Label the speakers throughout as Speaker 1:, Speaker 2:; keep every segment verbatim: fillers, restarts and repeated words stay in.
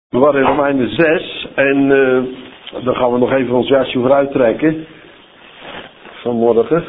Speaker 1: We waren in Romeinen zes en uh, dan gaan we nog even ons jasje vooruit trekken vanmorgen.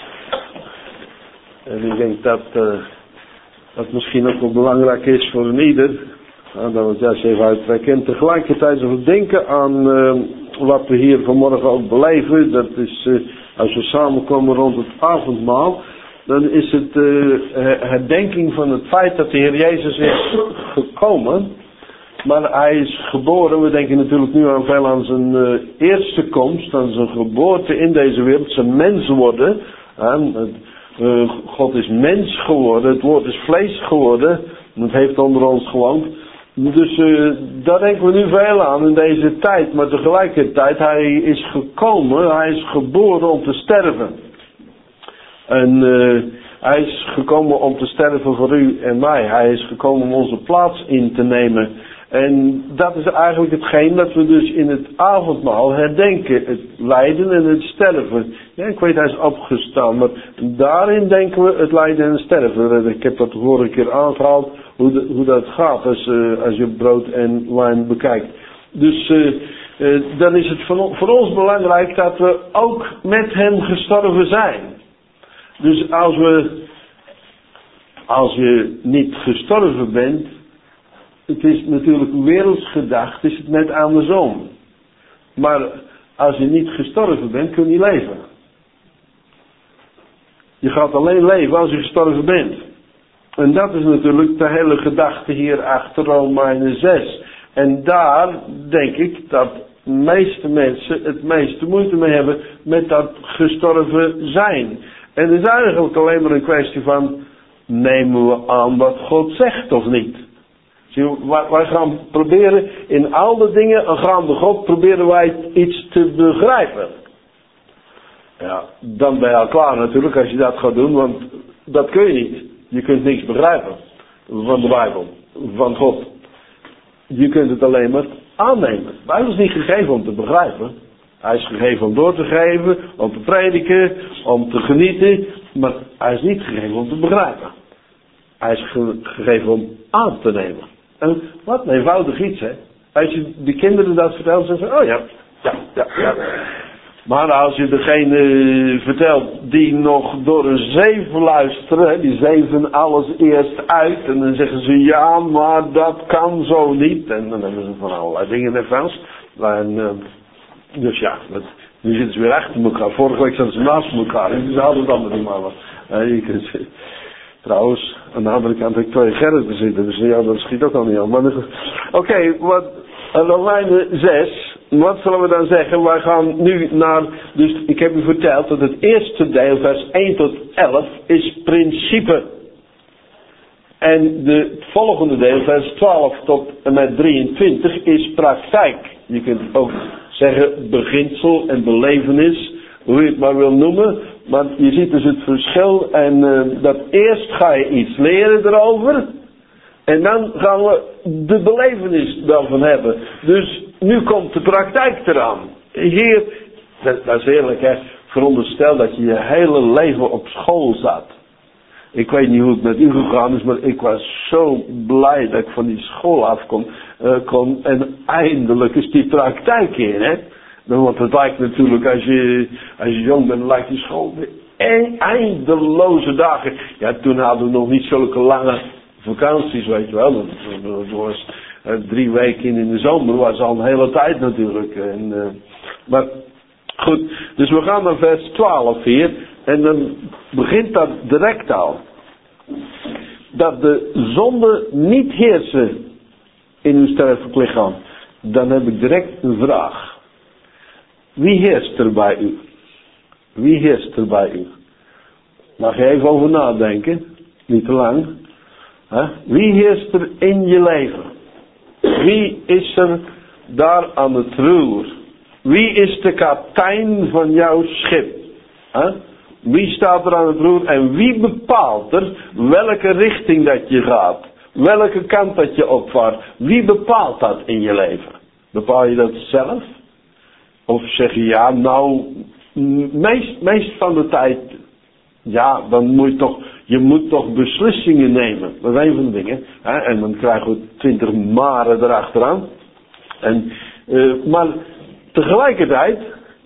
Speaker 1: En ik denk dat uh, dat misschien ook wel belangrijk is voor een ieder. Uh, dat we het jasje even uittrekken. En tegelijkertijd als we denken aan uh, wat we hier vanmorgen ook beleven. Dat is uh, als we samenkomen rond het avondmaal. Dan is het uh, herdenking van het feit dat de Heer Jezus is gekomen. Maar hij is geboren, we denken natuurlijk nu aan veel aan zijn uh, eerste komst, aan zijn geboorte in deze wereld, zijn mens worden. En, uh, God is mens geworden, het woord is vlees geworden, het heeft onder ons gewoond. Dus uh, daar denken we nu veel aan in deze tijd, maar tegelijkertijd, hij is gekomen, hij is geboren om te sterven. En uh, hij is gekomen om te sterven voor u en mij, hij is gekomen om onze plaats in te nemen. En dat is eigenlijk hetgeen dat we dus in het avondmaal herdenken. Het lijden en het sterven. Ja, ik weet hij is opgestaan. Maar daarin denken we het lijden en het sterven. Ik heb dat de vorige keer aangehaald. Hoe, de, hoe dat gaat als, uh, als je brood en wijn bekijkt. Dus uh, uh, dan is het voor, voor ons belangrijk dat we ook met hem gestorven zijn. Dus als we... Als je niet gestorven bent... Het is natuurlijk werelds gedacht, is het net andersom. Maar als je niet gestorven bent, kun je niet leven. Je gaat alleen leven als je gestorven bent. En dat is natuurlijk de hele gedachte hier achter Romeinen zes. En daar denk ik dat de meeste mensen het meeste moeite mee hebben met dat gestorven zijn. En het is eigenlijk alleen maar een kwestie van, nemen we aan wat God zegt of niet? Wij gaan proberen, in al de dingen aangaande God, proberen wij iets te begrijpen. Ja, dan ben je al klaar natuurlijk als je dat gaat doen, want dat kun je niet. Je kunt niks begrijpen van de Bijbel, van God. Je kunt het alleen maar aannemen. De Bijbel is niet gegeven om te begrijpen. Hij is gegeven om door te geven, om te prediken, om te genieten, maar hij is niet gegeven om te begrijpen. Hij is ge- gegeven om aan te nemen. En wat een eenvoudig iets, hè. Als je de kinderen dat vertelt, zeggen ze, oh ja, ja, ja, ja. Maar als je degene vertelt die nog door een zeef luisteren, die zeven alles eerst uit, en dan zeggen ze, ja, maar dat kan zo niet. En dan hebben ze van allerlei dingen in het Frans. En, uh, dus ja, dat, nu zitten ze weer achter elkaar. Vorige week zaten ze naast elkaar, en ze hadden het allemaal niet maar wat. Uh, je kunt ze... Trouwens, aan de andere kant heb ik twee Gerriten zitten, dus ja, dat schiet ook al niet aan. Maar oké, okay, wat Romeinen zes, wat zullen we dan zeggen? Wij gaan nu naar, dus ik heb u verteld dat het eerste deel, vers één tot elf, is principe. En de, het volgende deel, vers twaalf tot en met drieëntwintig, is praktijk. Je kunt ook zeggen beginsel en belevenis, hoe je het maar wil noemen. Maar je ziet dus het verschil en uh, dat eerst ga je iets leren erover. En dan gaan we de belevenis daarvan hebben. Dus nu komt de praktijk eraan. Hier, dat, dat is eerlijk hè, veronderstel dat je je hele leven op school zat. Ik weet niet hoe het met u gegaan is, maar ik was zo blij dat ik van die school af kon. Uh, kon en eindelijk is die praktijk in hè. Want het lijkt natuurlijk, als je, als je jong bent, lijkt die school en eindeloze dagen. Ja, toen hadden we nog niet zulke lange vakanties, weet je wel. Het was uh, drie weken in de zomer, was al een hele tijd natuurlijk. En, uh, maar goed, dus we gaan naar vers twaalf hier. En dan begint dat direct al. Dat de zonde niet heersen in uw sterfelijk lichaam. Dan heb ik direct een vraag. Wie heerst er bij u? Wie heerst er bij u? Mag je even over nadenken? Niet te lang. Huh? Wie heerst er in je leven? Wie is er daar aan het roer? Wie is de kapitein van jouw schip? Huh? Wie staat er aan het roer? En wie bepaalt er welke richting dat je gaat? Welke kant dat je opvaart? Wie bepaalt dat in je leven? Bepaal je dat zelf? Of zeg je ja, nou, meest, meest van de tijd, ja, dan moet je toch, je moet toch beslissingen nemen. Dat is een van de dingen. Hè? En dan krijgen we twintig maren erachteraan. En, uh, maar tegelijkertijd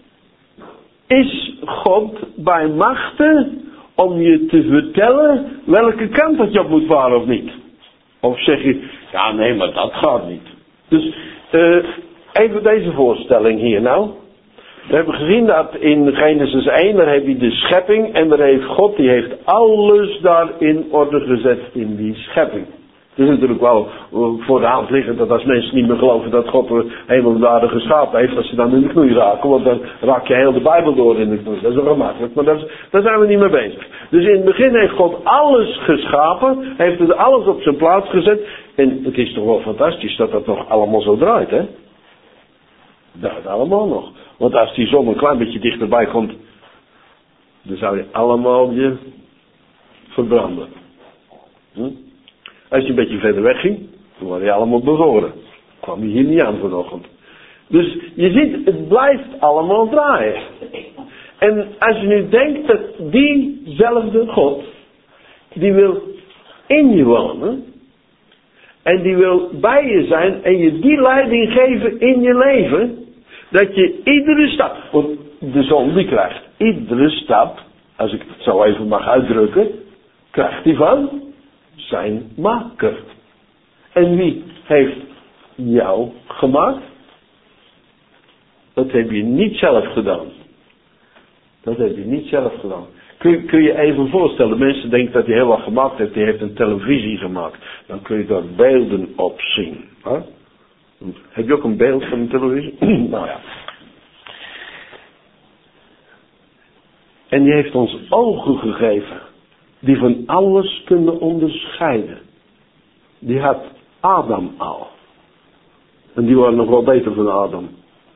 Speaker 1: is God bij machten om je te vertellen welke kant dat je op moet varen of niet. Of zeg je, ja nee, maar dat gaat niet. Dus uh, even deze voorstelling hier nou. We hebben gezien dat in Genesis één, daar heb je de schepping en daar heeft God, die heeft alles daar in orde gezet in die schepping. Het is natuurlijk wel voor de hand liggend dat als mensen niet meer geloven dat God de hemel en de aarde geschapen heeft, dat ze dan in de knoei raken, want dan raak je heel de Bijbel door in de knoei. Dat is wel gemakkelijk, maar dat is, daar zijn we niet mee bezig. Dus in het begin heeft God alles geschapen, heeft het alles op zijn plaats gezet en het is toch wel fantastisch dat dat nog allemaal zo draait, hè? Dat allemaal nog. Want als die zon een klein beetje dichterbij komt, dan zou je allemaal je verbranden. Hm? Als je een beetje verder weg ging, dan word je allemaal bevroren. Kwam je hier niet aan vanochtend. Dus je ziet, het blijft allemaal draaien. En als je nu denkt dat diezelfde God, die wil in je wonen, en die wil bij je zijn en je die leiding geven in je leven, dat je iedere stap, want de zon die krijgt iedere stap, als ik het zo even mag uitdrukken, krijgt hij van zijn maker. En wie heeft jou gemaakt? Dat heb je niet zelf gedaan. Dat heb je niet zelf gedaan. Kun je, kun je even voorstellen, mensen denken dat hij heel wat gemaakt heeft, die heeft een televisie gemaakt. Dan kun je daar beelden op zien. Hè? Heb je ook een beeld van een televisie? Nou ja. En die heeft ons ogen gegeven, die van alles kunnen onderscheiden. Die had Adam al. En die waren nog wel beter van Adam.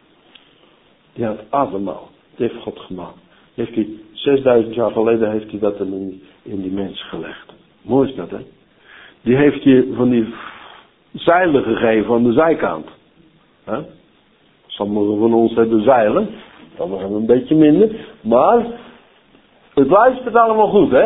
Speaker 1: Die had Adam al. Die heeft God gemaakt. Die heeft hij, zesduizend jaar geleden heeft hij dat in, in die mens gelegd. Mooi is dat, hè? Die heeft je van die zeilen gegeven aan de zijkant. Hè? Sommigen van ons hebben zeilen. Sommigen hebben een beetje minder. Maar het luistert allemaal goed, hè?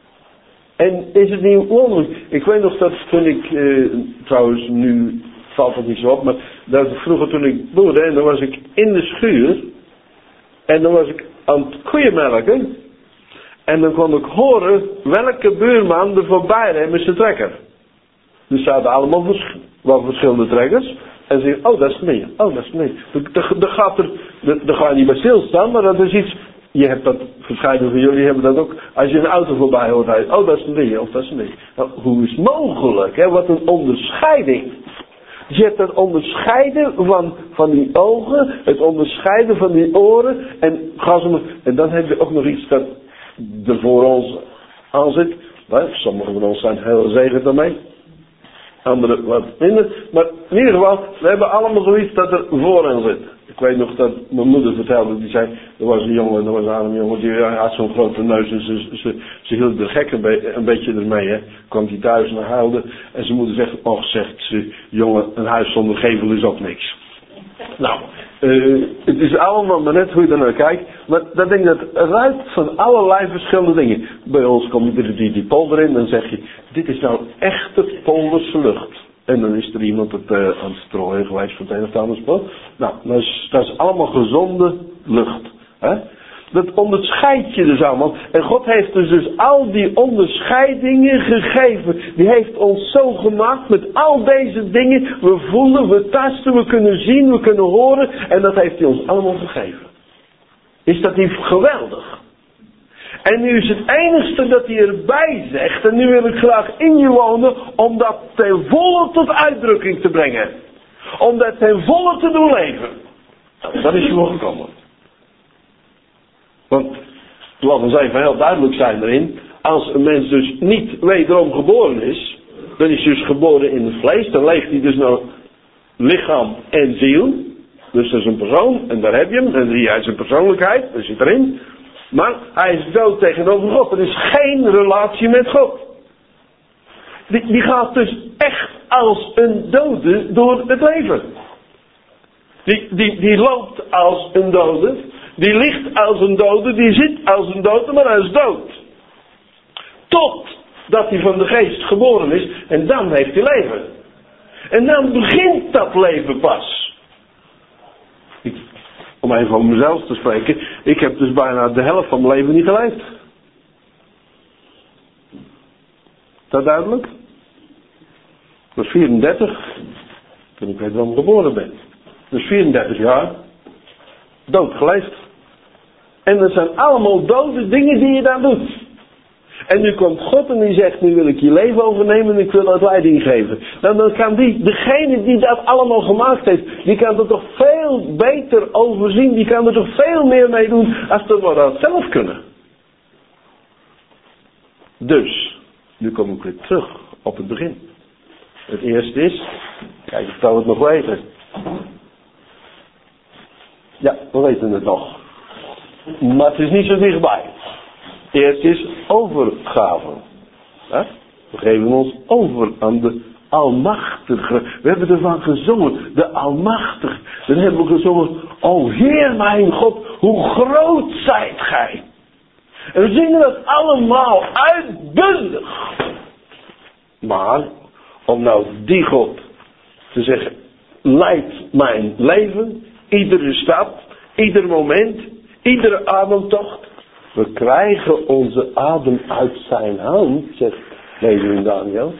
Speaker 1: En is het niet wonderlijk? Ik weet nog dat toen ik, uh, trouwens nu valt het niet zo op, maar dat vroeger toen ik boerde, en dan was ik in de schuur. En dan was ik aan het koeienmelken. En dan kon ik horen welke buurman er voorbij reed met zijn trekker. Dus ze hadden allemaal vers- wel verschillende trekkers. En ze zeggen, oh dat is meer, oh dat is meer. Dan gaat er, dan ga je niet bij stilstaan, maar dat is iets. Je hebt dat, verschillende van jullie hebben dat ook. Als je een auto voorbij hoort rijden, oh dat is een ding, of dat is een ding. Nou, hoe is het mogelijk, hè? Wat een onderscheiding. Dus je hebt het onderscheiden van, van die ogen, het onderscheiden van die oren. En, gaan ze maar, en dan heb je ook nog iets dat er voor ons aan zit. Nou, sommigen van ons zijn heel zegen daarmee. Anderen wat minder. Maar in ieder geval, we hebben allemaal zoiets dat er voor hen zit. Ik weet nog dat mijn moeder vertelde, die zei, er was een jongen, er was een arme jongen, die had zo'n grote neus en ze, ze, ze hield de gek een, be, een beetje ermee, hè. Kwam hij thuis en huilde en zijn moeder zegt, och zegt ze, jongen, een huis zonder gevel is ook niks. Nou, uh, het is allemaal maar net hoe je er naar kijkt, maar dat denk ik dat ruikt van allerlei verschillende dingen. Bij ons komt er die, die polder in, dan zeg je, dit is nou echte polderse lucht. En dan is er iemand het, uh, aan het strooien geweest van het een of ander spul. Nou, dat is, dat is allemaal gezonde lucht. Hè? Dat onderscheidt je dus allemaal. En God heeft dus, dus al die onderscheidingen gegeven. Die heeft ons zo gemaakt met al deze dingen. We voelen, we tasten, we kunnen zien, we kunnen horen. En dat heeft hij ons allemaal gegeven. Is dat niet geweldig? En nu is het enigste dat hij erbij zegt, en nu wil ik graag in je wonen, om dat ten volle tot uitdrukking te brengen. Om dat ten volle te doen leven. Nou, dat is gewoon gekomen. Want, laten we even heel duidelijk zijn erin, als een mens dus niet wederom geboren is, dan is hij dus geboren in het vlees, dan leeft hij dus naar lichaam en ziel. Dus dat is een persoon, en daar heb je hem, en hij is een persoonlijkheid, dat zit erin. Maar hij is dood tegenover God. Er is geen relatie met God. Die, die gaat dus echt als een dode door het leven. Die, die, die loopt als een dode. Die ligt als een dode. Die zit als een dode, maar hij is dood. Totdat hij van de geest geboren is. En dan heeft hij leven. En dan begint dat leven pas. Om even over mezelf te spreken. Ik heb dus bijna de helft van mijn leven niet geleefd. Is dat duidelijk? Ik was vierendertig. Toen ik wederom geboren ben. Dus vierendertig jaar. Dood geleefd. En dat zijn allemaal dode dingen die je daar doet. En nu komt God en die zegt, nu wil ik je leven overnemen en ik wil dat leiding geven. Nou, dan kan die, degene die dat allemaal gemaakt heeft, die kan er toch veel beter overzien. Die kan er toch veel meer mee doen als dat we dat zelf kunnen. Dus, nu kom ik weer terug op het begin. Het eerste is, kijk, ik zou het nog weten. Ja, we weten het nog. Maar het is niet zo dichtbij. Eerst is overgave. We geven ons over aan de Almachtige. We hebben ervan gezongen. De Almachtige. Dan hebben we gezongen. O Heer mijn God. Hoe groot zijt gij. En we zingen dat allemaal uitbundig. Maar. Om nou die God te zeggen. Leid mijn leven. Iedere stap. Ieder moment. Iedere ademtocht. We krijgen onze adem uit zijn hand, zegt Levin Daniel.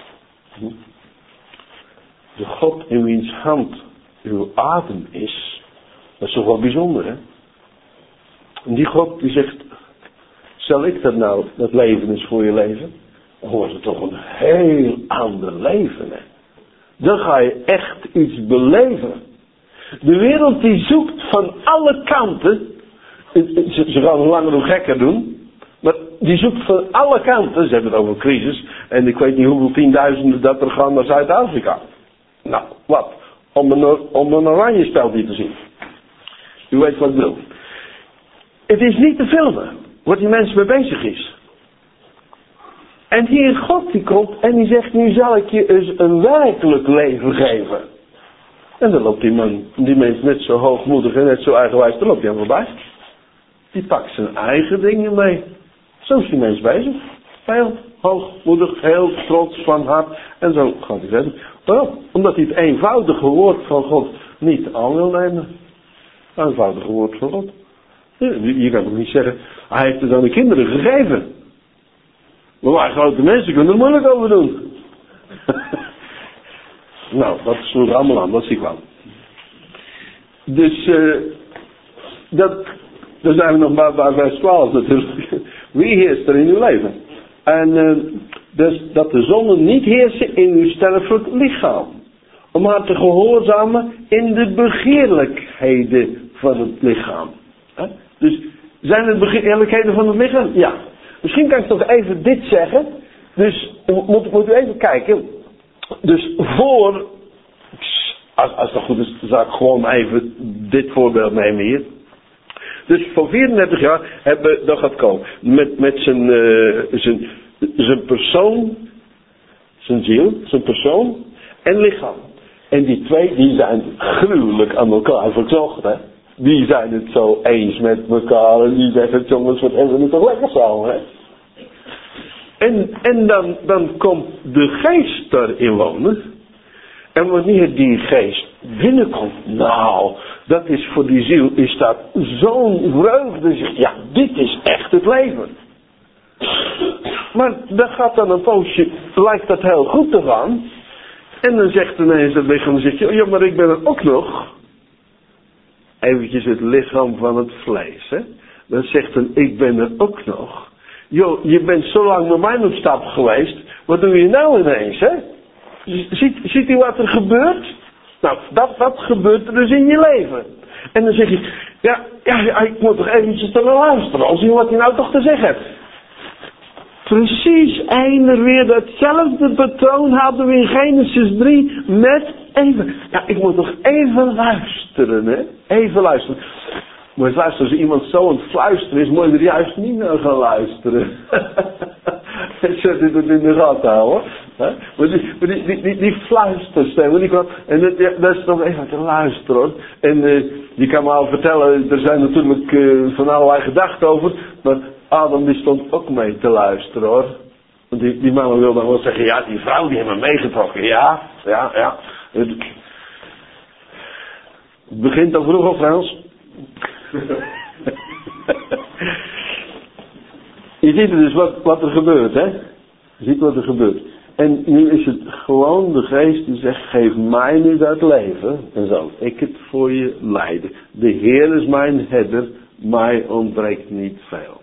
Speaker 1: De God in wiens hand uw adem is, dat is toch wel bijzonder, hè? En die God die zegt, zal ik dat nou, dat leven is voor je leven? Dan wordt het toch een heel ander leven, hè? Dan ga je echt iets beleven. De wereld die zoekt van alle kanten. Ze, ze gaan hoe langer hoe gekker doen. Maar die zoekt van alle kanten. Ze hebben het over crisis. En ik weet niet hoeveel tienduizenden dat er gaan naar Zuid-Afrika. Nou, wat? Om een, om een oranje speldje te zien. U weet wat ik bedoel. Het is niet te filmen. Wat die mensen mee bezig is. En hier God die komt. En die zegt, nu zal ik je eens een werkelijk leven geven. En dan loopt die man, die mens net zo hoogmoedig en net zo eigenwijs. Dan loopt hij aan voorbij. Die pakt zijn eigen dingen mee. Zo is die mens bezig. Heel hoogmoedig, heel trots van hart. En zo gaat hij verder. Waarom? Omdat hij het eenvoudige woord van God niet aan wil nemen. Het eenvoudige woord van God. Je kan ook niet zeggen, hij heeft het aan de kinderen gegeven. Maar wij grote mensen kunnen er moeilijk over doen. Nou, dat sloeg allemaal aan, dat zie ik wel. Dus, uh, dat... Dan zijn we nog maar bij vers twaalf natuurlijk. Wie heerst er in uw leven? En uh, dus dat de zonde niet heersen in uw sterfelijk lichaam. Om haar te gehoorzamen in de begeerlijkheden van het lichaam. He? Dus zijn het begeerlijkheden van het lichaam? Ja. Misschien kan ik toch even dit zeggen. Dus moet, moet u even kijken. Dus voor... Als, als dat goed is, zal ik gewoon even dit voorbeeld nemen hier. Dus voor vierendertig jaar hebben, dat gaat komen. Met, met zijn, uh, zijn, zijn persoon, zijn ziel, zijn persoon en lichaam. En die twee, die zijn gruwelijk aan elkaar verzocht, hè. Die zijn het zo eens met elkaar en die zeggen, jongens, wat hebben we nu toch lekker samen, hè. En, en dan, dan komt de geest daarin wonen. En wanneer die geest binnenkomt, nou, dat is voor die ziel, is dat zo'n vreugde. Ja, dit is echt het leven. Maar dat gaat dan een poosje, lijkt dat heel goed te gaan. En dan zegt ineens het lichaam, dan zegt je, ja, maar ik ben er ook nog. Eventjes het lichaam van het vlees, hè. Dan zegt een, ik ben er ook nog. Jo, je bent zo lang met mij op stap geweest, wat doe je nou ineens, hè? Ziet, ziet u wat er gebeurt? Nou, dat, dat gebeurt er dus in je leven. En dan zeg je, ja, ja, ja ik moet toch eventjes naar luisteren, als je wat hij nou toch te zeggen hebt. Precies, eender weer datzelfde patroon hadden we in Genesis drie met even. Ja, ik moet toch even luisteren, hè? Even luisteren. Maar luister, als iemand zo aan het fluisteren is, moet je er juist niet naar gaan luisteren. Zet u het in de gaten houden. Hè? Maar die, die, die, die, die fluisterstem, die kwam, en dat, ja, dat is nog even te luisteren hoor. En uh, je kan me al vertellen, er zijn natuurlijk uh, van allerlei gedachten over, maar Adam die stond ook mee te luisteren hoor. Want die, die man wil dan wel zeggen, ja die vrouw die heeft me meegetrokken, ja, ja, ja. Het, het begint al vroeg al trouwens. Je ziet dus wat, wat er gebeurt, hè? Je ziet wat er gebeurt. En nu is het gewoon de geest die zegt, geef mij nu dat leven. En zal ik het voor je leiden. De Heer is mijn herder, mij ontbreekt niet veel.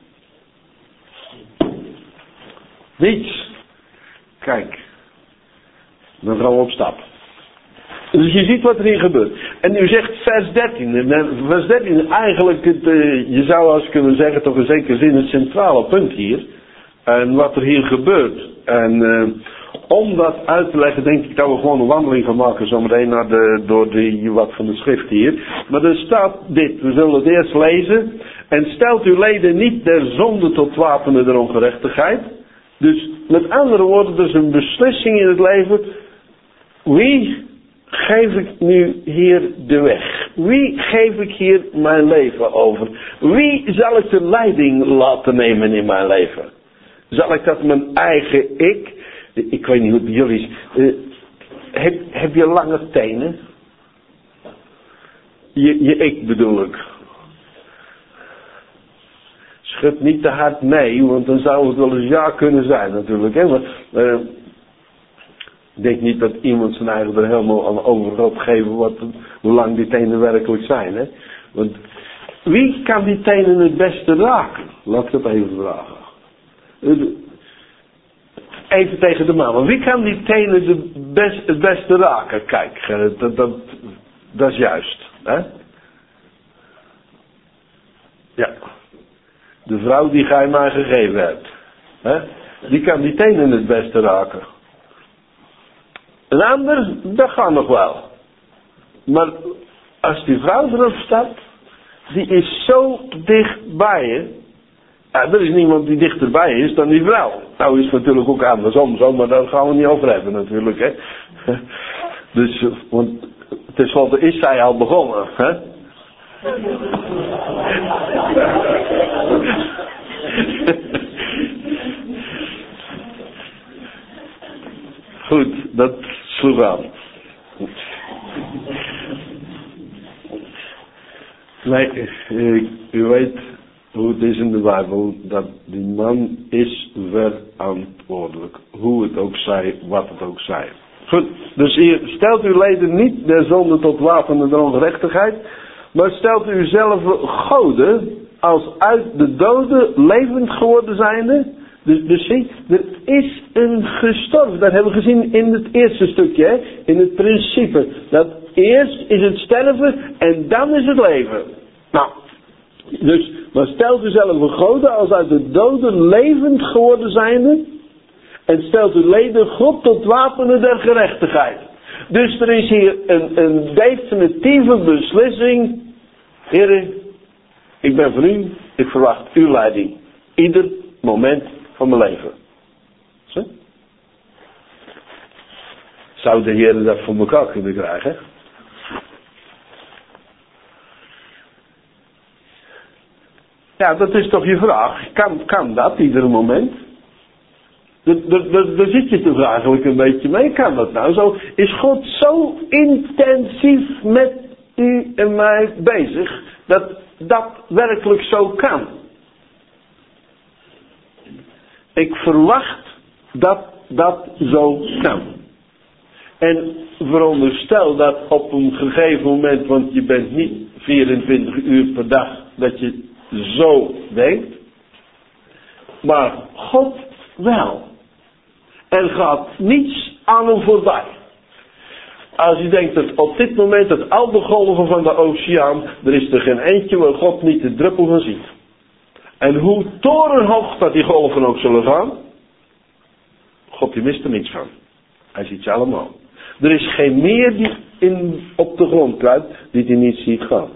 Speaker 1: Niets. Kijk. Dan gaan we op stap. Dus je ziet wat er hier gebeurt. En nu zegt vers dertien. Vers dertien eigenlijk, het, uh, je zou als kunnen zeggen, toch in zekere zin het centrale punt hier. En wat er hier gebeurt. En uh, om dat uit te leggen denk ik dat we gewoon een wandeling gaan maken. Zometeen naar de, door de, wat van de schrift hier. Maar er staat dit. We zullen het eerst lezen. En stelt uw leden niet der zonde tot wapenen der ongerechtigheid. Dus met andere woorden, er is een beslissing in het leven. Wie geef ik nu hier de weg? Wie geef ik hier mijn leven over? Wie zal ik de leiding laten nemen in mijn leven? Zal ik dat mijn eigen ik? Ik weet niet hoe het bij jullie is. Uh, heb, heb je lange tenen? Je, je ik bedoel ik. Schud niet te hard nee, want dan zou het wel eens ja kunnen zijn natuurlijk. Hè? Maar, uh, ik denk niet dat iemand zijn eigen er helemaal aan over gaat geven wat, hoe lang die tenen werkelijk zijn. Hè? Want wie kan die tenen het beste raken? Laat ik dat even vragen. Even tegen de man. Wie kan die tenen de best, het beste raken? Kijk, dat, dat, dat is juist. Hè? Ja. De vrouw die gij mij gegeven hebt. Hè? Die kan die tenen het beste raken. Een ander, dat gaat nog wel. Maar als die vrouw erop staat, die is zo dicht bij je. Ja, er is niemand die dichterbij is dan die vrouw. Nou is het natuurlijk ook andersom zo, maar daar gaan we niet over hebben natuurlijk. Hè. Dus, want tenslotte is zij al begonnen. Hè. Goed, dat sloeg aan. Nee, u, u weet hoe het is in de Bijbel, dat die man is verantwoordelijk. Hoe het ook zij, wat het ook zij. Goed, dus hier stelt uw leden niet der zonde tot wapenen der ongerechtigheid, maar stelt u zelf goden als uit de doden levend geworden zijnde. Dus, dus zie, er is een gestorven. Dat hebben we gezien in het eerste stukje, hè? In het principe. Dat eerst is het sterven en dan is het leven. Nou, dus, maar stelt u zelf een goden als uit de doden levend geworden zijnde. En stelt uw leden God tot wapenen der gerechtigheid. Dus er is hier een, een definitieve beslissing. Heren, ik ben voor u, ik verwacht uw leiding. Ieder moment van mijn leven. Zo? Zou de Heer dat voor elkaar kunnen krijgen? Ja, dat is toch je vraag. Kan, kan dat ieder moment? Daar zit je toch eigenlijk een beetje mee. Kan dat nou zo? Is God zo intensief met u en mij bezig dat dat werkelijk zo kan? Ik verwacht dat dat zo kan. En veronderstel dat op een gegeven moment, want je bent niet vierentwintig uur per dag dat je zo denkt, maar God wel. Er gaat niets aan hem voorbij. Als je denkt dat op dit moment dat al de golven van de oceaan, er is er geen eentje waar God niet de druppel van ziet. En hoe torenhoog dat die golven ook zullen gaan, God die mist er niks van. Hij ziet ze allemaal. Er is geen meer die in, op de grond kruipt die hij niet ziet gaan.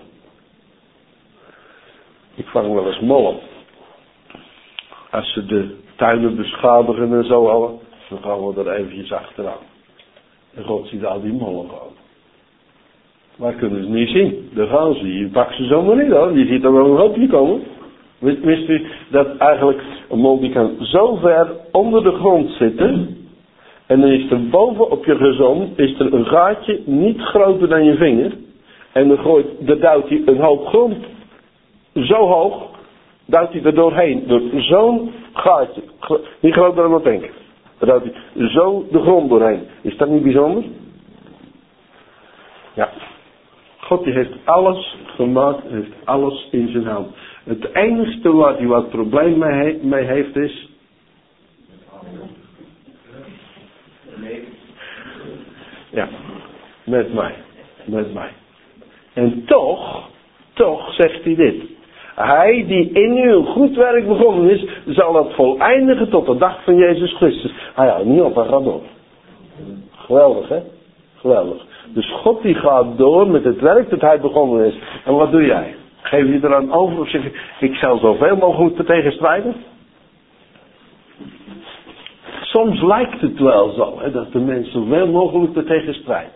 Speaker 1: Ik vang wel eens mollen. Als ze de tuinen beschadigen en zo al, dan gaan we er eventjes achteraan. En God ziet al die mollen gaan. Maar kunnen ze niet zien. Daar gaan ze. Je pakt ze zomaar niet hoor. Je ziet er wel een hoopje komen. Wist u dat eigenlijk een mol die kan zo ver onder de grond zitten. En dan is er boven op je gezond is er een gaatje niet groter dan je vinger. En dan gooit, dan duwt hij een hoop grond zo hoog, duwt hij er doorheen. Door zo'n gaatje. Niet groter dan wat denken. Daar duwt hij zo de grond doorheen. Is dat niet bijzonder? Ja. God die heeft alles gemaakt, heeft alles in zijn hand. Het enige waar hij wat probleem mee, he- mee heeft is... Ja, met mij. Met mij. En toch, toch zegt hij dit. Hij die in u een goed werk begonnen is, zal dat voleindigen tot de dag van Jezus Christus. Hij houdt niet op, hij gaat door. Geweldig, hè? Geweldig. Dus God die gaat door met het werk dat hij begonnen is. En wat doe jij? Geef je eraan over of zeg je, ik zal zoveel mogelijk te tegenstrijden? Soms lijkt het wel zo, hè, dat de mensen zoveel mogelijk te tegenstrijden.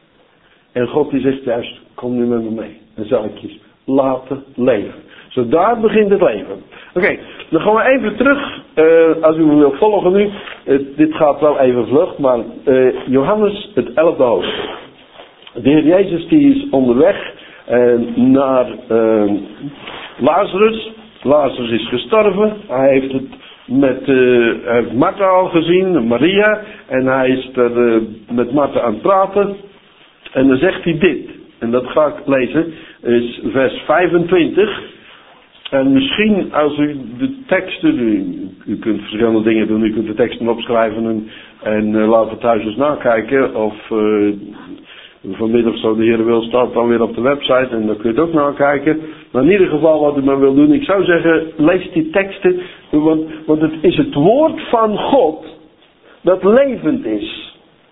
Speaker 1: En God die zegt juist, kom nu met me mee. Dan zal ik je laten leven. Zo daar begint het leven. Oké, okay, dan gaan we even terug. Uh, als u me wilt volgen nu. Uh, dit gaat wel even vlug, maar uh, Johannes het elfde hoofdstuk. De Heer Jezus die is onderweg uh, naar uh, Lazarus. Lazarus is gestorven. Hij heeft het met uh, hij heeft Martha al gezien, Maria. En hij is er uh, met Martha aan het praten. En dan zegt hij dit. En dat ga ik lezen. Is vers vijfentwintig. En misschien als u de teksten, u, u kunt verschillende dingen doen, u kunt de teksten opschrijven en, en uh, laten we thuis eens nakijken. Of uh, vanmiddag zo de Heer wil staat dan weer op de website en dan kun je het ook nakijken. Maar in ieder geval wat u maar wil doen, ik zou zeggen lees die teksten, want, want het is het woord van God dat levend is.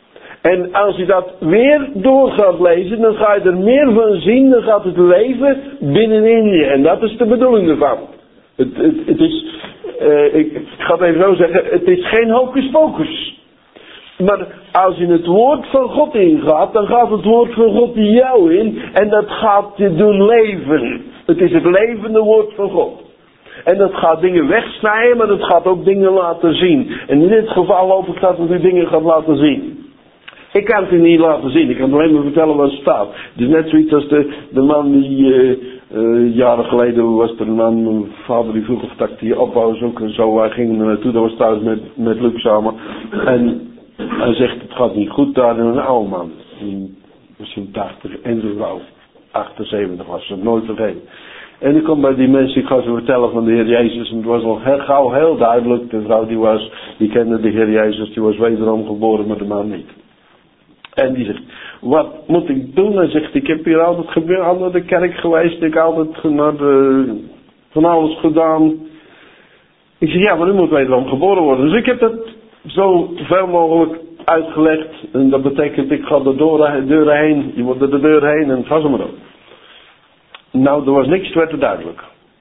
Speaker 1: En als je dat weer door gaat lezen, dan ga je er meer van zien, dan gaat het leven binnenin je. En dat is de bedoeling ervan. Het, het, het is, uh, ik, ik ga het even zo zeggen, het is geen hocus pocus. Maar als je het woord van God ingaat, dan gaat het woord van God in jou in. En dat gaat je doen leven. Het is het levende woord van God. En dat gaat dingen wegsnijden, maar dat gaat ook dingen laten zien. En in dit geval hoop ik dat het u dingen gaat laten zien. Ik kan het u niet laten zien, ik kan alleen maar vertellen wat er staat. Het is net zoiets als de, de man die, uh, uh, jaren geleden was er een man, mijn vader die vroeg of dat hij op wou zoeken en zo. Wij gingen er naartoe, dat was thuis met, met Luc samen. En hij zegt, het gaat niet goed daar, en een oude man. Misschien tachtig en zijn vrouw, achtenzeventig was ze, nooit vergeten. En ik kom bij die mensen, ik ga ze vertellen van de Heer Jezus. En het was al heel gauw heel duidelijk, de vrouw die was, die kende de Heer Jezus, die was wederom geboren, maar de man niet. En die zegt, wat moet ik doen? Hij zegt, ik heb hier altijd gebeurd, naar de kerk geweest, ik heb altijd naar de, van alles gedaan. Ik zeg, ja, maar u moet wederom geboren worden. Dus ik heb het zo veel mogelijk uitgelegd. En dat betekent, ik ga de deuren heen, je moet door de deur heen en ga zo maar op. Nou, er was niks, het werd te duidelijk.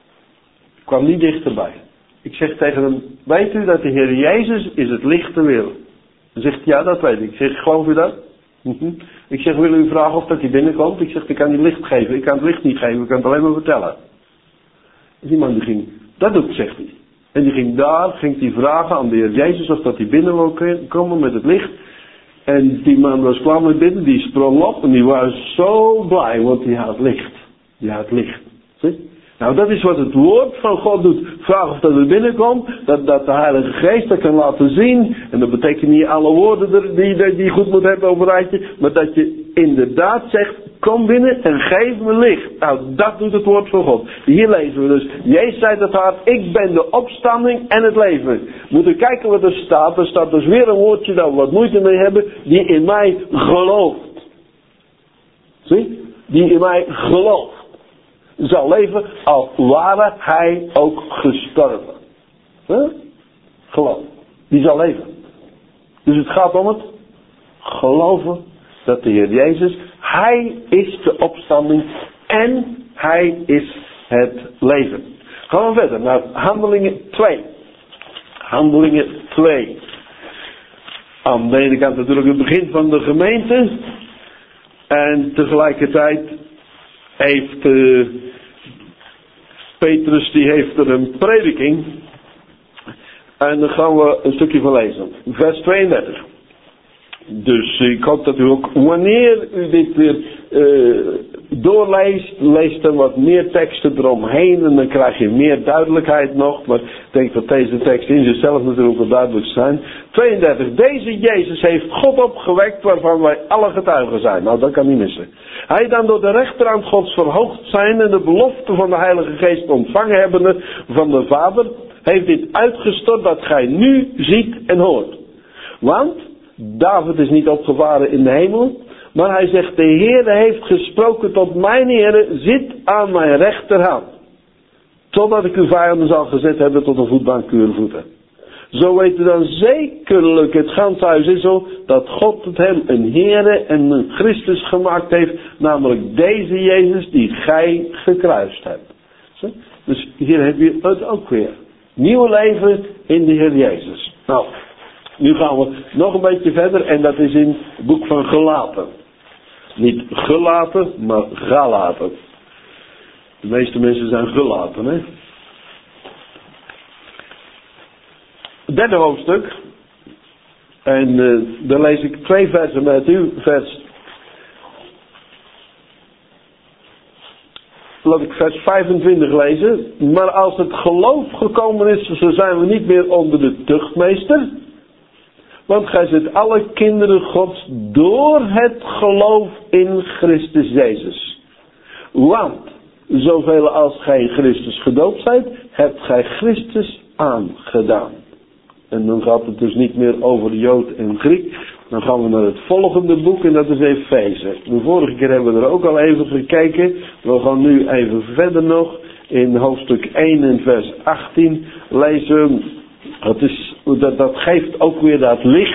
Speaker 1: Ik kwam niet dichterbij. Ik zeg tegen hem, weet u dat de Heer Jezus is het licht ter wereld? Hij zegt, ja, dat weet ik. Ik zeg, geloof u dat? Mm-hmm. Ik zeg, wil u vragen of dat hij binnenkomt? Ik zeg, ik kan niet licht geven. Ik kan het licht niet geven, ik kan het alleen maar vertellen. En die man die ging, dat doe ik, zegt hij. En die ging daar, ging hij vragen aan de Heer Jezus of dat hij binnen wil komen met het licht. En die man was klaar met bidden, die sprong op en die was zo blij, want die had licht. Die had licht. Zie? Nou, dat is wat het woord van God doet. Vraag of dat er binnenkomt. Dat, dat de Heilige Geest dat kan laten zien. En dat betekent niet alle woorden er, die, die, die je goed moet hebben op een rijtje. Maar dat je inderdaad zegt, kom binnen en geef me licht. Nou, dat doet het woord van God. Hier lezen we dus. Jezus zei dat hart, ik ben de opstanding en het leven. Moet u kijken wat er staat. Er staat dus weer een woordje dat we wat moeite mee hebben. Die in mij gelooft. Zie? Die in mij gelooft. Zal leven, al ware hij ook gestorven. Huh? Geloof. Die zal leven. Dus het gaat om het geloven dat de Heer Jezus, hij is de opstanding en hij is het leven. Gaan we verder naar Handelingen twee. Handelingen twee. Aan de ene kant natuurlijk het begin van de gemeente. En tegelijkertijd heeft uh, Petrus, die heeft er een prediking. En dan gaan we een stukje van lezen. Vers tweeëndertig. Dus ik hoop dat u ook, wanneer u dit weer uh, doorleest, leest er wat meer teksten eromheen en dan krijg je meer duidelijkheid nog. Maar ik denk dat deze teksten in zichzelf natuurlijk wel duidelijk zijn. tweeëndertig. Deze Jezus heeft God opgewekt waarvan wij alle getuigen zijn. Nou, dat kan niet missen. Hij dan door de rechterhand Gods verhoogd zijn en de belofte van de Heilige Geest ontvangen hebbende van de Vader, heeft dit uitgestort dat gij nu ziet en hoort. Want David is niet opgevaren in de hemel, maar hij zegt, de Heere heeft gesproken tot mijn Heere, zit aan mijn rechterhand. Totdat ik uw vijanden zal gezet hebben tot een voetbank uw voeten. Zo weet u dan zekerlijk het ganse huis is zo, dat God het hem een Heere en een Christus gemaakt heeft, namelijk deze Jezus die gij gekruist hebt. Zo? Dus hier heb je het ook weer. Nieuw leven in de Heer Jezus. Nou, nu gaan we nog een beetje verder en dat is in het boek van Galaten. Niet gelaten, maar Galaten. De meeste mensen zijn gelaten, hè. Derde hoofdstuk. En uh, dan lees ik twee versen met u. Vers. Laat ik vers vijfentwintig lezen. Maar als het geloof gekomen is, zo zijn we niet meer onder de tuchtmeester. Want gij zit alle kinderen Gods door het geloof in Christus Jezus. Want, zoveel als gij in Christus gedoopt zijt, hebt gij Christus aangedaan. En dan gaat het dus niet meer over Jood en Griek. Dan gaan we naar het volgende boek en dat is Efeze. De vorige keer hebben we er ook al even gekeken. We gaan nu even verder nog. In hoofdstuk één en vers achttien lezen. Dat, is, dat, dat geeft ook weer dat licht.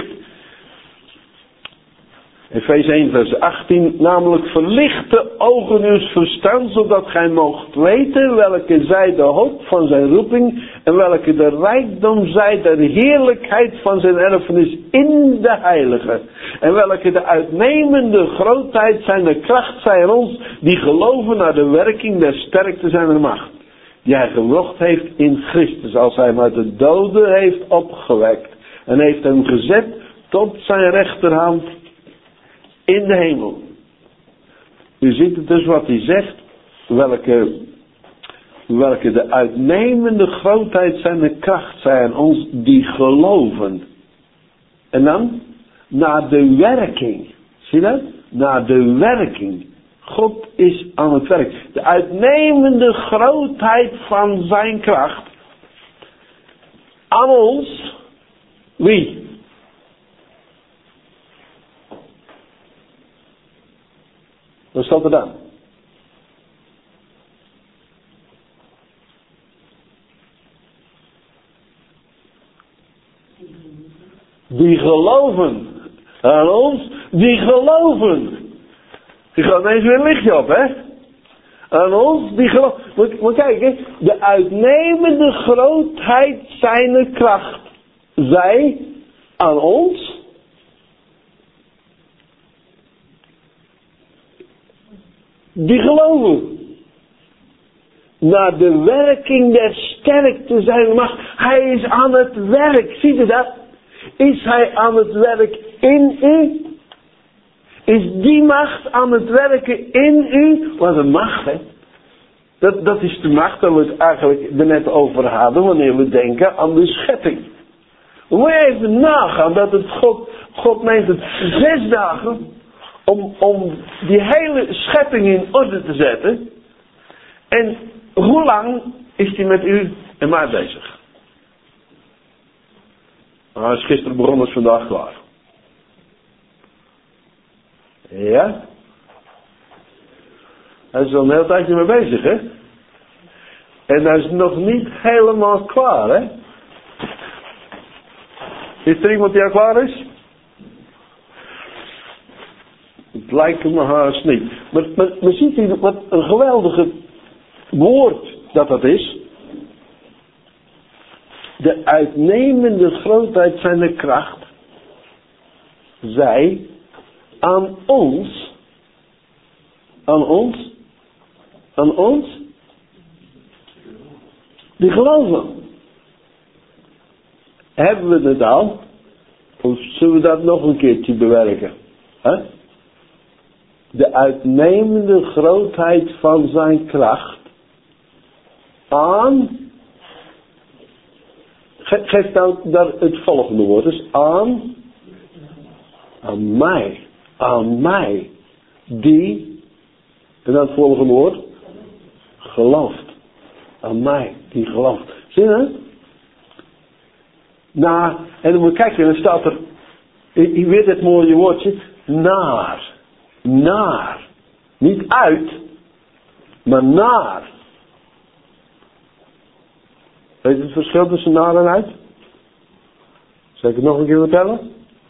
Speaker 1: Efeze één vers achttien. Namelijk verlicht de ogen uws verstand, zodat gij moogt weten welke zij de hoop van zijn roeping en welke de rijkdom zij der heerlijkheid van zijn erfenis in de heilige. En welke de uitnemende grootheid zijn de kracht zij aan ons die geloven naar de werking der sterkte zijner macht. Die hij gewrocht heeft in Christus, als hij hem uit de doden heeft opgewekt. En heeft hem gezet tot zijn rechterhand in de hemel. U ziet het dus wat hij zegt. Welke, welke de uitnemende grootheid zijn de kracht zij aan ons die geloven. En dan, naar de werking. Zie je dat? Naar de werking. God is aan het werk. De uitnemende grootheid van zijn kracht. Aan ons. Wie? Wat staat er dan? Die geloven. Aan ons. Die geloven. Die gaat ineens weer een lichtje op, hè? Aan ons, die geloven. Moet, moet kijken, de uitnemende grootheid zijner kracht. Zij aan ons. Die geloven. Naar de werking der sterkte zijn macht. Hij is aan het werk. Ziet u dat? Is hij aan het werk in u? Is die macht aan het werken in u? Wat een macht, hè? Dat, dat is de macht waar we het eigenlijk er net over hadden wanneer we denken aan de schepping. We moeten even nagaan dat het God, God neemt het zes dagen om, om die hele schepping in orde te zetten. En hoe lang is hij met u en mij bezig? Nou, hij is gisteren begonnen, is vandaag klaar. Ja? Hij is al een heel tijdje mee bezig, hè? En hij is nog niet helemaal klaar, hè? Is er iemand die al klaar is? Het lijkt me haast niet. Maar, maar, maar ziet u wat een geweldige woord dat dat is? De uitnemende grootheid zijn de kracht. Zij aan ons. Aan ons. Aan ons. Die geloven. Hebben we het al? Of zullen we dat nog een keertje bewerken? Huh? de uitnemende grootheid van zijn kracht aan, ge, geef nou daar het volgende woord, dus aan, aan mij, aan mij, die, en dan het volgende woord, gelooft, aan mij, die gelooft. Zie je dat? Nou, en dan moet je kijken, dan staat er, je weet het mooie woordje, naar. Naar. Niet uit, maar naar. Weet je het verschil tussen naar en uit? Zal ik het nog een keer vertellen?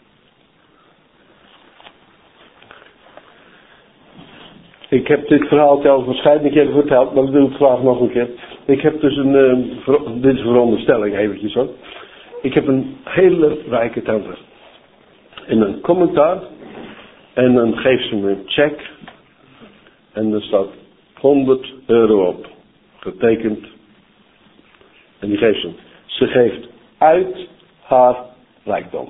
Speaker 1: Ik heb dit verhaal al verschillende keren verteld, maar ik doe het graag nog een keer. Ik heb dus een, uh, ver, dit is een veronderstelling eventjes hoor. Ik heb een hele rijke tante. En een commentaar. En dan geeft ze me een check. En er staat honderd euro op. Getekend. En die geeft ze. Ze geeft uit haar rijkdom.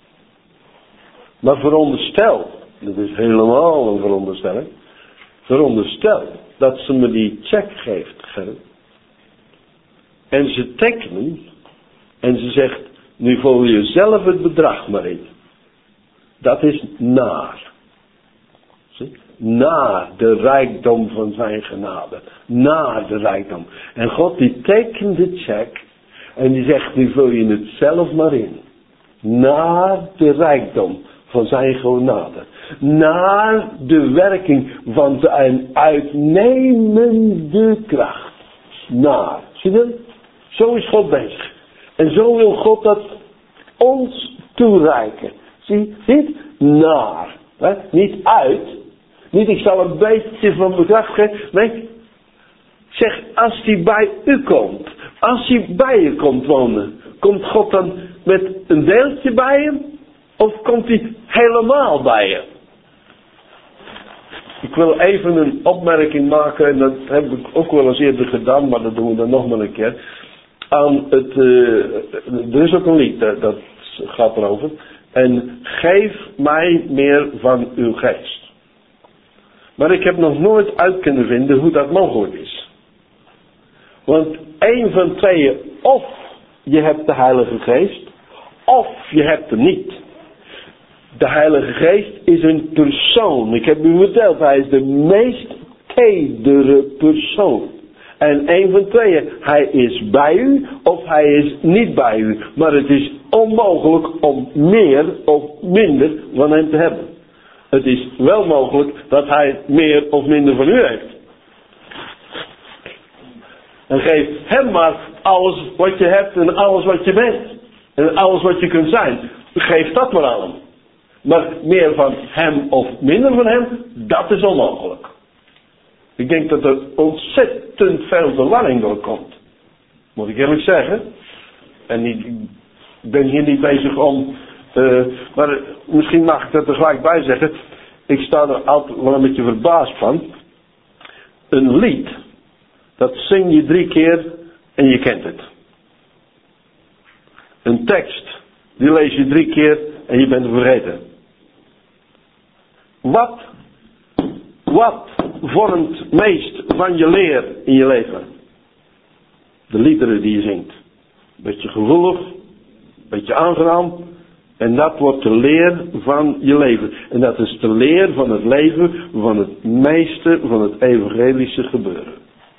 Speaker 1: Maar veronderstel. Dat is helemaal een veronderstelling. Veronderstel dat ze me die check geeft. Gerrit. En ze tekenen. En ze zegt. Nu vul je zelf het bedrag maar in. Dat is naar. Zie? Naar de rijkdom van zijn genade. Naar de rijkdom. En God die tekent de check. En die zegt, nu vul je het zelf maar in. Naar de rijkdom van zijn genade. Naar de werking van zijn uitnemende kracht. Naar. Zie je dat? Zo is God bezig. En zo wil God dat ons toereiken. Zie, niet naar. Hè? Niet uit. Niet ik zal een beetje van bedrag geven. Nee. Zeg, als hij bij u komt. Als hij bij je komt wonen. Komt God dan met een deeltje bij hem? Of komt hij helemaal bij je? Ik wil even een opmerking maken. En dat heb ik ook wel eens eerder gedaan. Maar dat doen we dan nog maar een keer. Aan het, uh, er is ook een lied. Uh, dat gaat erover. En geef mij meer van uw geest. Maar ik heb nog nooit uit kunnen vinden hoe dat mogelijk is. Want één van tweeën, of je hebt de Heilige Geest, of je hebt hem niet. De Heilige Geest is een persoon. Ik heb u verteld, hij is de meest tedere persoon. En één van tweeën, hij is bij u of hij is niet bij u. Maar het is onmogelijk om meer of minder van hem te hebben. Het is wel mogelijk dat hij meer of minder van u heeft. En geef hem maar alles wat je hebt en alles wat je bent. En alles wat je kunt zijn. Geef dat maar aan hem. Maar meer van hem of minder van hem, dat is onmogelijk. Ik denk dat er ontzettend veel verwarring door komt. Moet ik eerlijk zeggen. En ik ben hier niet bezig om... Uh, maar misschien mag ik dat er gelijk bij zeggen. Ik sta er altijd wel een beetje verbaasd van. Een lied. Dat zing je drie keer en je kent het. Een tekst. Die lees je drie keer en je bent het vergeten. Wat... Wat vormt meest van je leer in je leven? De liederen die je zingt. Beetje gevoelig, beetje aangenaam. En dat wordt de leer van je leven. En dat is de leer van het leven van het meeste van het evangelische gebeuren.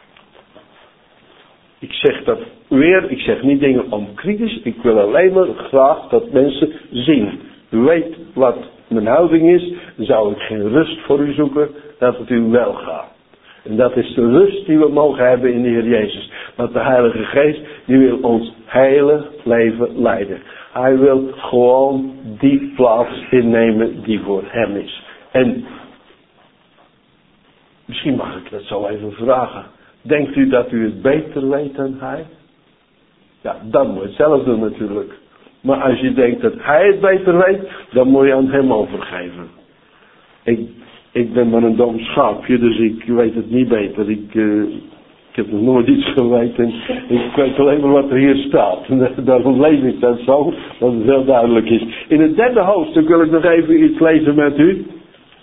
Speaker 1: Ik zeg dat weer, ik zeg niet dingen om kritisch. Ik wil alleen maar graag dat mensen zien. U weet wat mijn houding is. Dan zou ik geen rust voor u zoeken. Dat het u wel gaat. En dat is de rust die we mogen hebben in de Heer Jezus. Want de Heilige Geest die wil ons hele leven leiden. Hij wil gewoon die plaats innemen die voor hem is. En misschien mag ik dat zo even vragen. Denkt u dat u het beter weet dan hij? Ja, dan moet je het zelf doen natuurlijk. Maar als je denkt dat hij het beter weet, dan moet je aan hem overgeven. Ik, ik ben maar een dom schaapje, dus ik weet het niet beter. Ik, uh, ik heb nog nooit iets geweten. Ik weet alleen maar wat er hier staat. En daarom lees ik dat zo, dat het heel duidelijk is. In het derde hoofdstuk wil ik nog even iets lezen met u.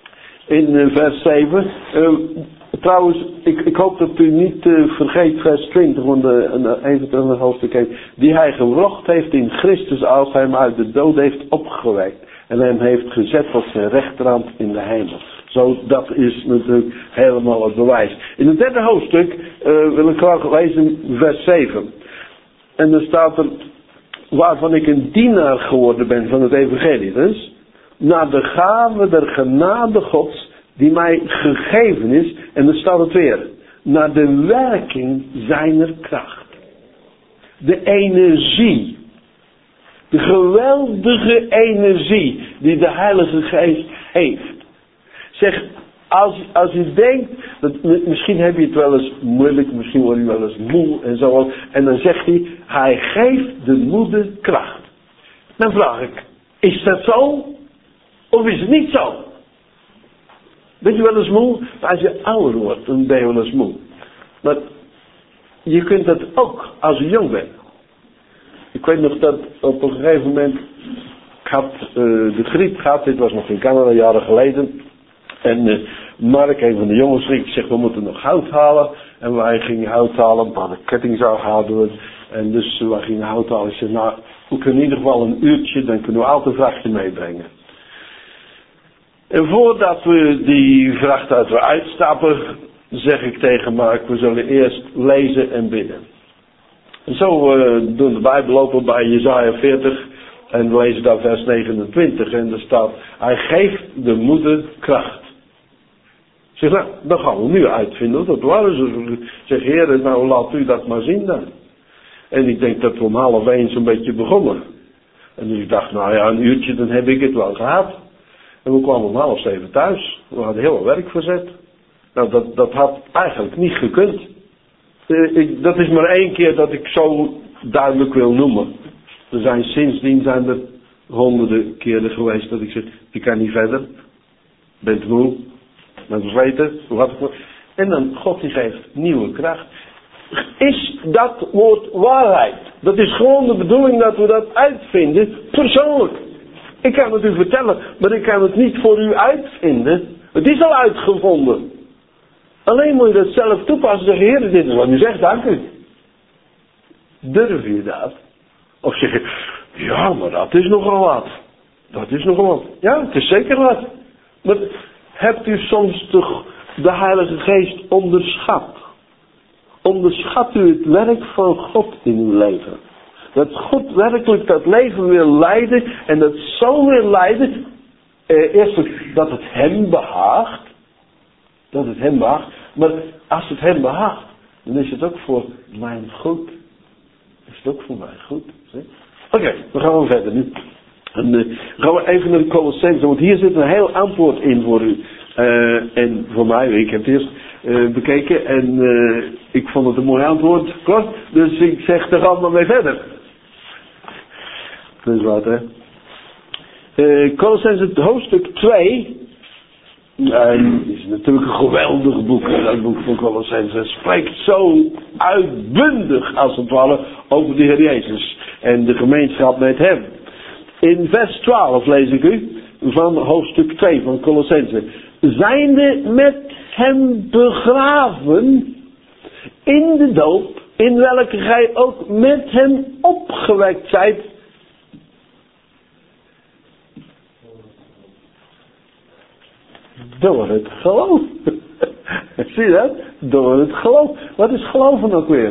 Speaker 1: in uh, vers zeven. Uh, trouwens, ik, ik hoop dat u niet uh, vergeet vers twintig, want uh, uh, even terug naar het hoofdstuk één. Die hij gewrocht heeft in Christus als hij hem uit de dood heeft opgewekt. En hem heeft gezet op zijn rechterhand in de hemel. Zo, dat is natuurlijk helemaal het bewijs. In het derde hoofdstuk uh, wil ik graag lezen vers zeven. En dan staat er, waarvan ik een dienaar geworden ben van het evangelie. Dus, naar de gave der genade Gods die mij gegeven is. En dan staat het weer, naar de werking zijner kracht. De energie. De geweldige energie die de Heilige Geest heeft. Zeg, als, als u denkt, dat, misschien heb je het wel eens moeilijk, misschien word je wel eens moe en zo. En dan zegt hij, hij geeft de moede kracht. Dan vraag ik, is dat zo? Of is het niet zo? Ben je wel eens moe? Als je ouder wordt, dan ben je wel eens moe. Maar je kunt dat ook als je jong bent. Ik weet nog dat op een gegeven moment, ik had uh, de griep gehad, dit was nog in Canada, jaren geleden. En uh, Mark, een van de jongens, riep, zegt, we moeten nog hout halen. En wij gingen hout halen, maar de ketting zou gehaald worden. En dus uh, wij gingen hout halen. Ik zeg, nou, we kunnen in ieder geval een uurtje, dan kunnen we altijd een vrachtje meebrengen. En voordat we die vracht uit weer uitstappen, zeg ik tegen Mark, we zullen eerst lezen en bidden. En zo uh, doen de Bijbel open bij Jesaja veertig en we lezen daar vers negenentwintig en er staat, hij geeft de moeder kracht. Ik zeg, nou, dan gaan we nu uitvinden. Dat waren ze. Ik zeg, Heer, nou laat u dat maar zien dan. En ik denk dat we om half één zo'n beetje begonnen. En dus ik dacht, nou ja, een uurtje, dan heb ik het wel gehad. En we kwamen om half zeven thuis. We hadden heel wat werk verzet. Nou, dat, dat had eigenlijk niet gekund. Uh, ik, dat is maar één keer dat ik zo duidelijk wil noemen. Er zijn sindsdien zijn er honderden keren geweest dat ik zeg, ik kan niet verder. Bent moe. Ben versleten. Hoe had ik het? En dan, God die geeft nieuwe kracht. Is dat woord waarheid? Dat is gewoon de bedoeling dat we dat uitvinden, persoonlijk. Ik kan het u vertellen, maar ik kan het niet voor u uitvinden. Het is al uitgevonden. Alleen moet je dat zelf toepassen en zeggen, Heer, dit is wat u zegt, dank u. Durf je dat? Of zeg je, ja, maar dat is nogal wat. Dat is nogal wat. Ja, het is zeker wat. Maar hebt u soms toch de Heilige Geest onderschat? Onderschat u het werk van God in uw leven? Dat God werkelijk dat leven wil leiden en dat zo wil leiden. Eh, eerst dat het hem behaagt. Dat het hem behaagt. Maar als het hem behaagt, dan is het ook voor mijn goed. Is het ook voor mijn goed. Oké, okay, dan gaan we verder nu. En uh, gaan we even naar de Colossenzen, want hier zit een heel antwoord in voor u. Uh, en voor mij, ik heb het eerst uh, bekeken en uh, ik vond het een mooi antwoord. Klopt? Dus ik zeg, daar gaan we mee verder. Dat is wat, hè. Uh, Colossenzen hoofdstuk twee. En het is natuurlijk een geweldig boek, dat boek van Colossenzen. Het spreekt zo uitbundig, als het ware, over de Heer Jezus en de gemeenschap met hem. In vers twaalf lees ik u, van hoofdstuk twee van Colossenzen. Zijnde met hem begraven in de doop, in welke gij ook met hem opgewekt zijt. Door het geloof. Zie je dat? Door het geloof. Wat is geloven ook weer?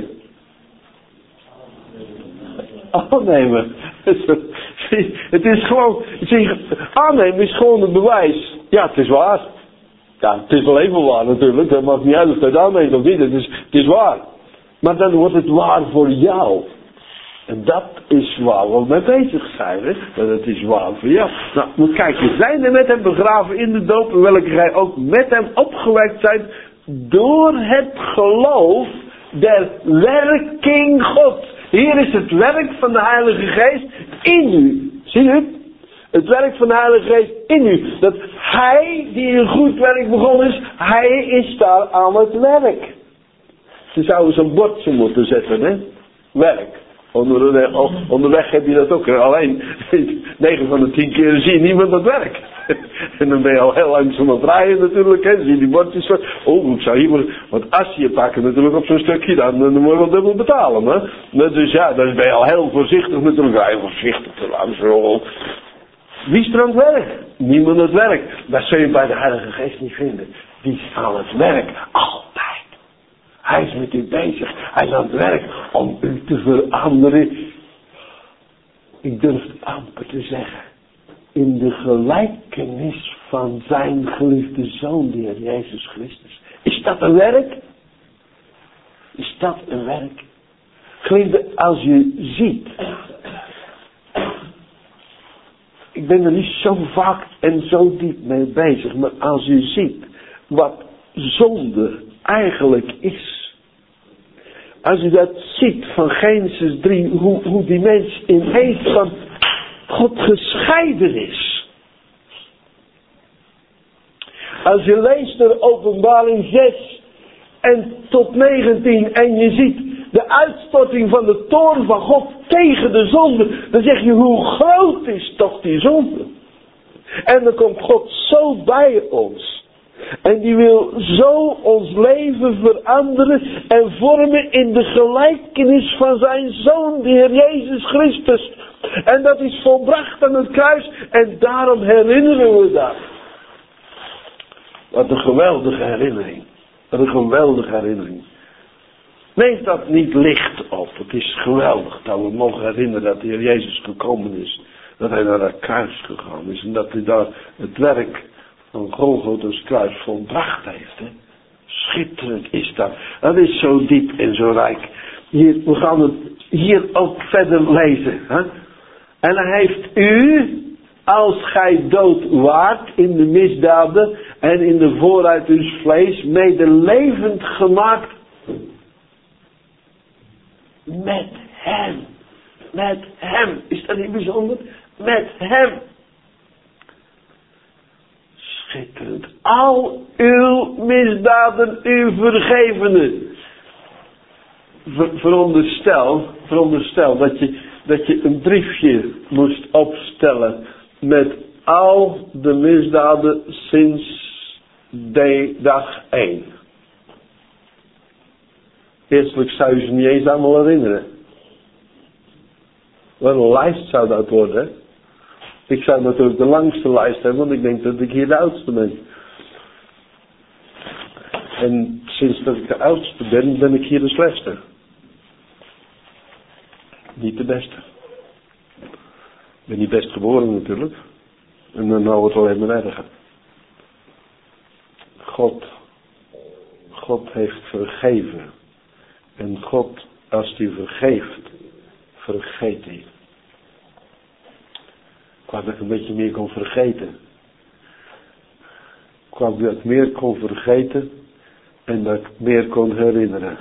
Speaker 1: Aannemen. Het is gewoon, zie, aannemen is gewoon een bewijs. Ja, het is waar. Ja, het is wel even waar natuurlijk. Dat maakt niet uit of het aanneemt of niet. Het is, het is waar. Maar dan wordt het waar voor jou. En dat is waar we mee bezig zijn. Hè? Dat het is waar voor jou. Nou, moet kijken. Zijn er met hem begraven in de doop. Welke gij ook met hem opgewekt zijt. Door het geloof der werking God. Hier is het werk van de Heilige Geest in u. Zie u? Het werk van de Heilige Geest in u. Dat hij die een goed werk begonnen is. Hij is daar aan het werk. Ze zouden zo'n bordje moeten zetten. Hè? Werk. Onderweg, onderweg heb je dat ook. Alleen, negen van de tien keren zie je niemand dat werkt. En dan ben je al heel langzaam aan het rijden natuurlijk. Hè. Dan zie je die bordjes zo. Oh, ik zou hier maar... Want als je je pakken natuurlijk op zo'n stukje, dan, dan moet je wel dubbel betalen. Hè. Dus ja, dan ben je al heel voorzichtig natuurlijk. Heel voorzichtig te langzaam. Wie is er aan het werk? Niemand aan het werk. Dat zul je bij de Heilige Geest niet vinden. Die is aan het werk. Altijd. Hij is met u bezig. Hij is aan het werk om u te veranderen. Ik durf het amper te zeggen. In de gelijkenis van zijn geliefde Zoon, de Heer Jezus Christus. Is dat een werk? Is dat een werk? Geliefde, als je ziet. Ik ben er niet zo vaak en zo diep mee bezig. Maar als je ziet wat zonde eigenlijk is. Als je dat ziet van Genesis drie. Hoe, hoe die mens ineens van God gescheiden is. Als je leest door Openbaring zes en tot negentien en je ziet de uitstorting van de toorn van God tegen de zonde, dan zeg je, hoe groot is toch die zonde? En dan komt God zo bij ons. En die wil zo ons leven veranderen en vormen in de gelijkenis van zijn Zoon, de Heer Jezus Christus. En dat is volbracht aan het kruis. En daarom herinneren we dat. Wat een geweldige herinnering. Wat een geweldige herinnering. Neem dat niet licht op. Het is geweldig dat we mogen herinneren dat de Heer Jezus gekomen is. Dat hij naar het kruis gegaan is. En dat hij daar het werk van Golgotha's kruis volbracht heeft. Hè. Schitterend is dat. Dat is zo diep en zo rijk. Hier, we gaan het hier ook verder lezen. Hè. En hij heeft u, als gij dood waart in de misdaden en in de vooruit uws vlees, mede levend gemaakt met hem. Met hem. Is dat niet bijzonder? Met hem. Schitterend. Al uw misdaden u vergevende. Ver, veronderstel, veronderstel dat je, dat je een briefje moest opstellen met al de misdaden sinds de dag één. Eerstelijk zou je ze niet eens allemaal herinneren. Wat een lijst zou dat worden, hè? Ik zou natuurlijk de langste lijst hebben, want ik denk dat ik hier de oudste ben. En sinds dat ik de oudste ben, ben ik hier de slechtste. Niet de beste. Ik ben niet best geboren natuurlijk. En dan nou het alleen maar erger. God, God heeft vergeven. En God, als hij vergeeft, vergeet hij. Ik wou dat ik een beetje meer kon vergeten. Ik wou dat ik meer kon vergeten en dat ik meer kon herinneren.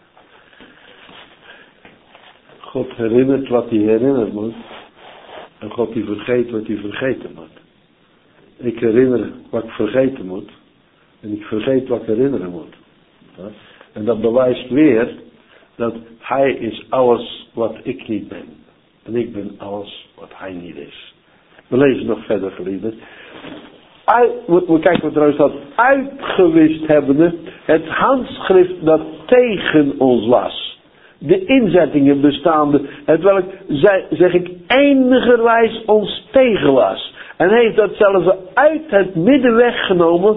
Speaker 1: God herinnert wat hij herinnerd moet. En God die vergeet wat hij vergeten moet. Ik herinner wat ik vergeten moet. En ik vergeet wat ik herinneren moet. En dat bewijst weer dat hij is alles wat ik niet ben. En ik ben alles wat hij niet is. We lezen nog verder, geliefden. We kijken wat eruit staat. Uitgewist hebbende het handschrift dat tegen ons was. De inzettingen bestaande, het welk, zeg ik, eenigerwijs ons tegen was. En heeft dat zelfs uit het midden weggenomen.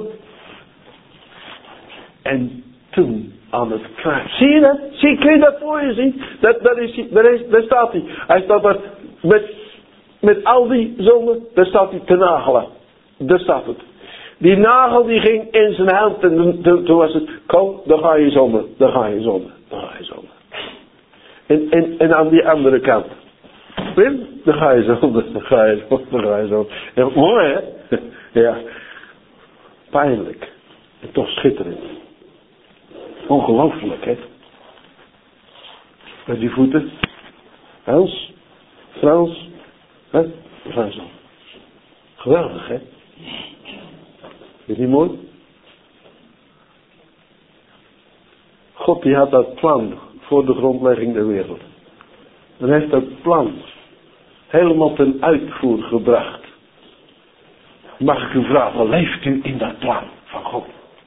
Speaker 1: En toen aan het kruis. Zie je dat? Zie, kun je dat voor je zien? Dat, dat is, daar, is, daar staat hij. Hij staat daar met, met al die zonden. Daar staat hij te nagelen. Daar staat het. Die nagel die ging in zijn hand. En toen, toen was het. Kom, dan ga je zonden. Dan ga je zonden. Dan ga je zonden. En, en, en aan die andere kant. Wim, dan ga je zonden. Dan ga je zonden. Dan ga je zonden. En, mooi hè? Ja. Pijnlijk. En toch schitterend. Ongelooflijk, hè? Met die voeten. Hans. Frans. Hè? We gaan zo. Geweldig, hè? Is die mooi? God die had dat plan voor de grondlegging der wereld. En heeft dat plan helemaal ten uitvoer gebracht. Mag ik u vragen, leeft u in dat plan van God?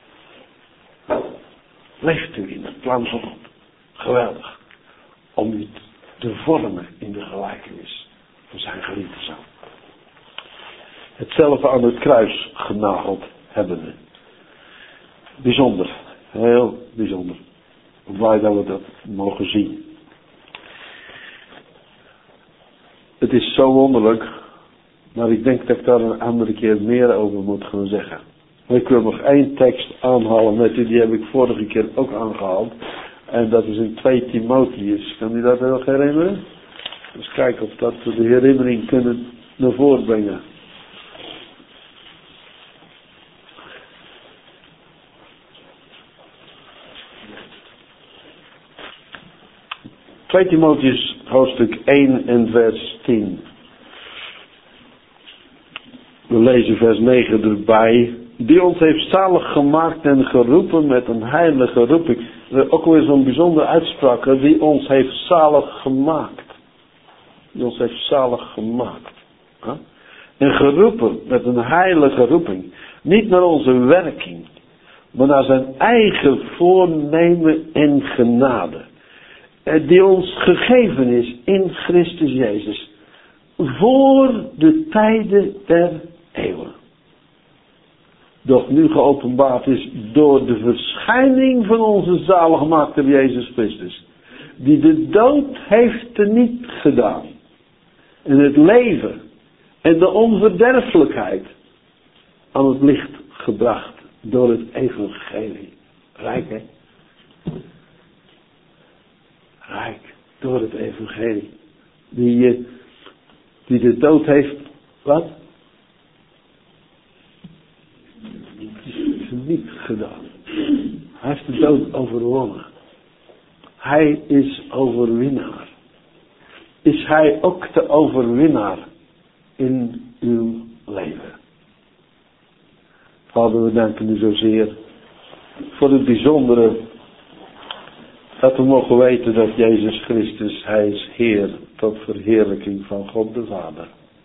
Speaker 1: Leeft u in het plan van God? Geweldig. Om u te vormen in de gelijkenis van zijn geliefde zoon. Hetzelfde aan het kruis genageld hebben we. Bijzonder. Heel bijzonder. Blij dat we dat mogen zien. Het is zo wonderlijk. Maar ik denk dat ik daar een andere keer meer over moet gaan zeggen. Maar ik wil nog één tekst aanhalen met u. Die heb ik vorige keer ook aangehaald. En dat is in twee Timotheus. Kan u dat nog herinneren? Dus kijken of dat we de herinnering kunnen naar voren brengen. twee Timotheus hoofdstuk één en vers tien. We lezen vers negen erbij. Die ons heeft zalig gemaakt en geroepen met een heilige roeping. Ook weer zo'n bijzondere uitspraak. Die ons heeft zalig gemaakt. Die ons heeft zalig gemaakt. Huh? En geroepen met een heilige roeping. Niet naar onze werking. Maar naar zijn eigen voornemen en genade. Die ons gegeven is in Christus Jezus. Voor de tijden der eeuwen. Doch nu geopenbaard is door de verschijning van onze zaligmaker Jezus Christus. Die de dood heeft teniet gedaan. En het leven en de onverderfelijkheid aan het licht gebracht door het evangelie. Rijk hè? Rijk door het evangelie. Die, die de dood heeft, wat? Niet gedaan. Hij heeft de dood overwonnen. Hij is overwinnaar. Is hij ook de overwinnaar in uw leven? Vader, we danken u zozeer voor het bijzondere dat we mogen weten dat Jezus Christus, hij is Heer tot verheerlijking van God de Vader.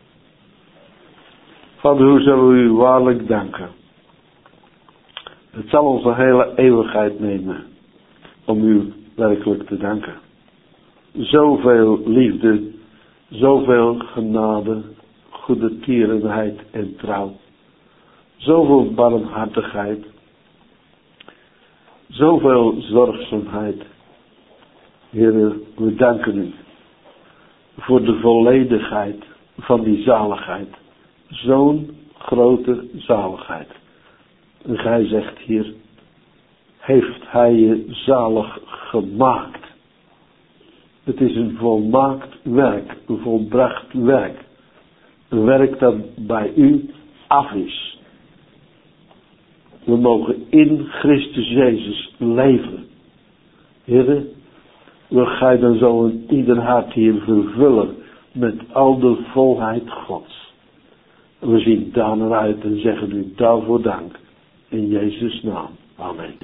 Speaker 1: Vader, hoe zullen we u waarlijk danken? Het zal ons een hele eeuwigheid nemen om u werkelijk te danken. Zoveel liefde, zoveel genade, goede tierenheid en trouw. Zoveel barmhartigheid, zoveel zorgzaamheid. Heere, we danken u voor de volledigheid van die zaligheid. Zo'n grote zaligheid. En gij zegt hier, heeft hij je zalig gemaakt. Het is een volmaakt werk, een volbracht werk. Een werk dat bij u af is. We mogen in Christus Jezus leven. Heere, wil gij dan zo in ieder hart hier vervullen met al de volheid Gods. We zien daar naar uit en zeggen u daarvoor dank. In Jezus' naam. Amen.